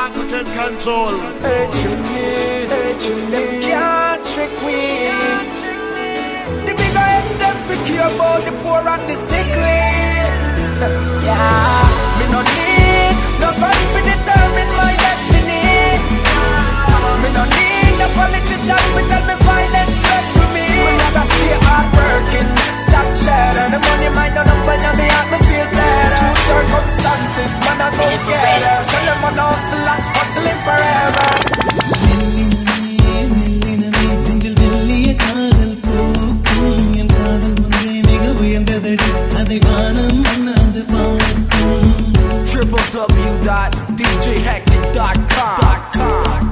Michael can control. Them can't trick we. The bigger heads them care about the poor and the sickly. Yeah, me no need no fun to determine my destiny. Me no need no politician to tell me violence stress for me. We gotta stay hard working, stop sharing. The money might not number now me help me feel better. True circumstances, man I go get it. Tell them I'm hustling forever. www.djhectic.com.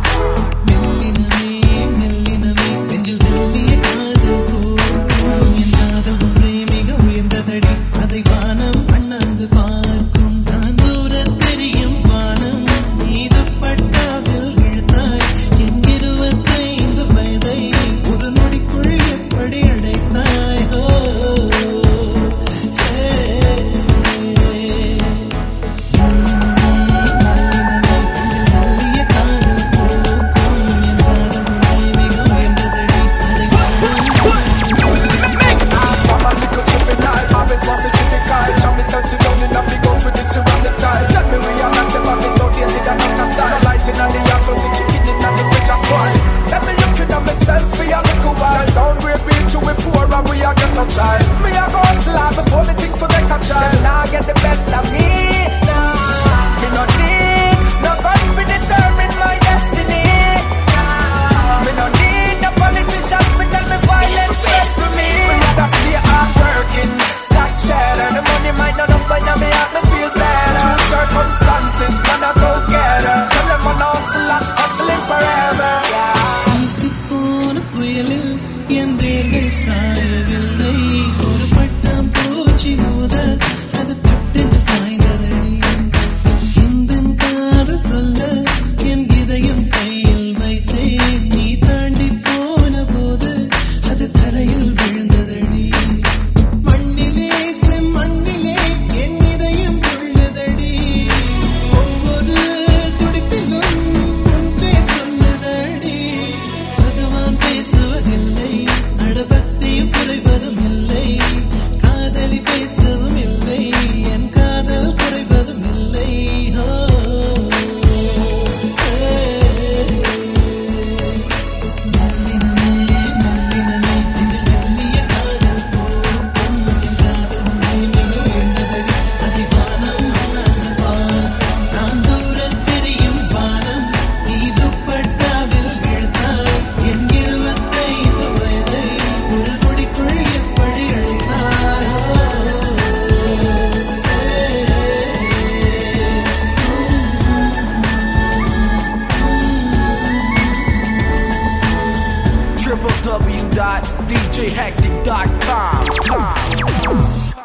Me a go slap before me think for make a child. Now get the best of me. Nah, me no need no gun to determine my destiny. Nah, me no need no politician to tell me violence best for me. Me rather stay hard working, stack cheddar. The money might not up, but now me help me feel better. True circumstances, man I go get her. Tell them I'm hustling forever. ஒரு பட்டம் பூச்சி மோத அது பட்டென்று சாய்ந்ததடி. இந்த காதல் சொல்ல என் இதயம் கையில் வைத்தேன். நீ தாண்டி போன போது அது தரையில் விழுந்ததடி. மண்ணிலே செம்மண்ணிலே என் இதயம் உள்ளதடி. ஒவ்வொரு துடிப்பிலும் உன் பேர் சொல்லுதடி. பகவான் பேசுவதில்லை, பக்தியும் குறைவதும் இல்லை, காதலி பேசவும் இல்லை, என் காதல் குறைவதும் இல்லை. மெல்லினமே மெல்லினமே நெஞ்சில் மெல்லிய காதல் போக்கும். என் காதல் உன்னை மிக உயர்ந்ததடி. அதை வானம் அந்த வானம் நான் தூரத் தெரியும் வானம். நீ துப்பட்டாவில் விழுந்தாய் என் 25 வயதை ஒரு நொடிக்குள் எப்படி அழைத்தாய். www.djhectic.com.